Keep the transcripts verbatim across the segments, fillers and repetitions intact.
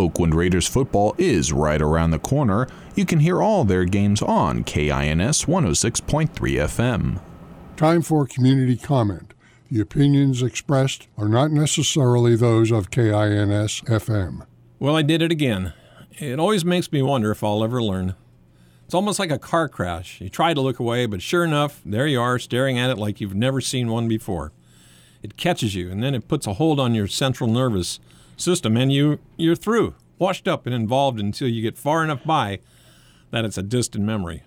Oakland Raiders football is right around the corner. You can hear all their games on K I N S one oh six point three F M. Time for community comment. The opinions expressed are not necessarily those of K I N S F M. Well, I did it again. It always makes me wonder if I'll ever learn. It's almost like a car crash. You try to look away, but sure enough, there you are, staring at it like you've never seen one before. It catches you, and then it puts a hold on your central nervous system, and you, you're through, washed up and involved until you get far enough by that it's a distant memory.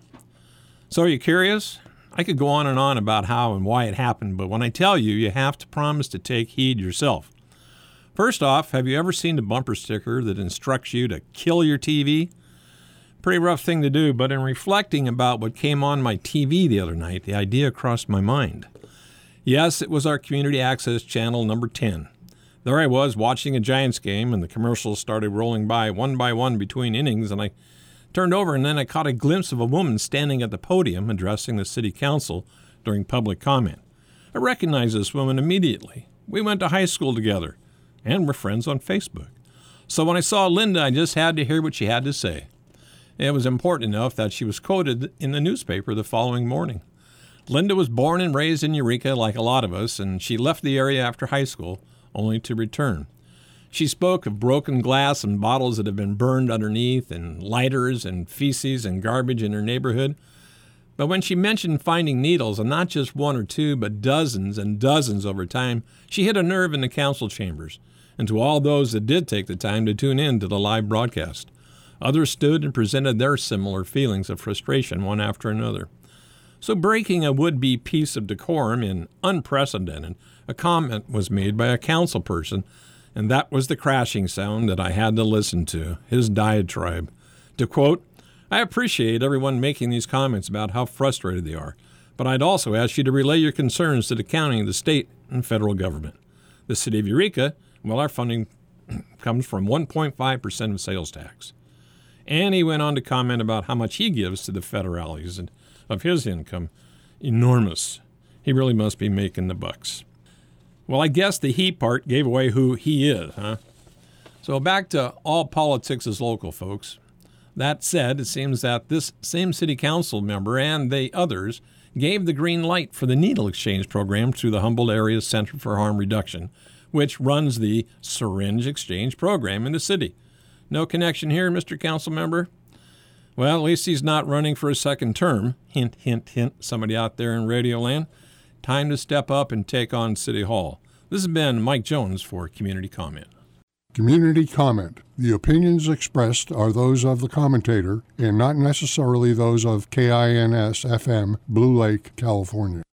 So are you curious? I could go on and on about how and why it happened, but when I tell you, you have to promise to take heed yourself. First off, have you ever seen the bumper sticker that instructs you to kill your T V? Pretty rough thing to do, but in reflecting about what came on my T V the other night, the idea crossed my mind. Yes, it was our community access channel number ten. There I was watching a Giants game, and the commercials started rolling by one by one between innings, and I turned over, and then I caught a glimpse of a woman standing at the podium addressing the city council during public comment. I recognized this woman immediately. We went to high school together, and we're friends on Facebook. So when I saw Linda, I just had to hear what she had to say. It was important enough that she was quoted in the newspaper the following morning. Linda was born and raised in Eureka like a lot of us, and she left the area after high school, only to return. She spoke of broken glass and bottles that have been burned underneath, and lighters and feces and garbage in her neighborhood. But when she mentioned finding needles, and not just one or two, but dozens and dozens over time, she hit a nerve in the council chambers, and to all those that did take the time to tune in to the live broadcast. Others stood and presented their similar feelings of frustration one after another. So breaking a would-be piece of decorum in unprecedented, a comment was made by a council person, and that was the crashing sound that I had to listen to, his diatribe. To quote, "I appreciate everyone making these comments about how frustrated they are, but I'd also ask you to relay your concerns to the county, the state, and federal government. The city of Eureka, well, our funding comes from one point five percent of sales tax." And he went on to comment about how much he gives to the federales and of his income. Enormous. He really must be making the bucks. Well, I guess the he part gave away who he is, huh? So back to all politics is local, folks. That said, it seems that this same city council member and the others gave the green light for the needle exchange program through the Humboldt Area Center for Harm Reduction, which runs the syringe exchange program in the city. No connection here, Mister Council Member? Well, at least he's not running for a second term. Hint, hint, hint, somebody out there in Radio Land. Time to step up and take on City Hall. This has been Mike Jones for Community Comment. Community comment. The opinions expressed are those of the commentator and not necessarily those of K I N S F M, Blue Lake, California.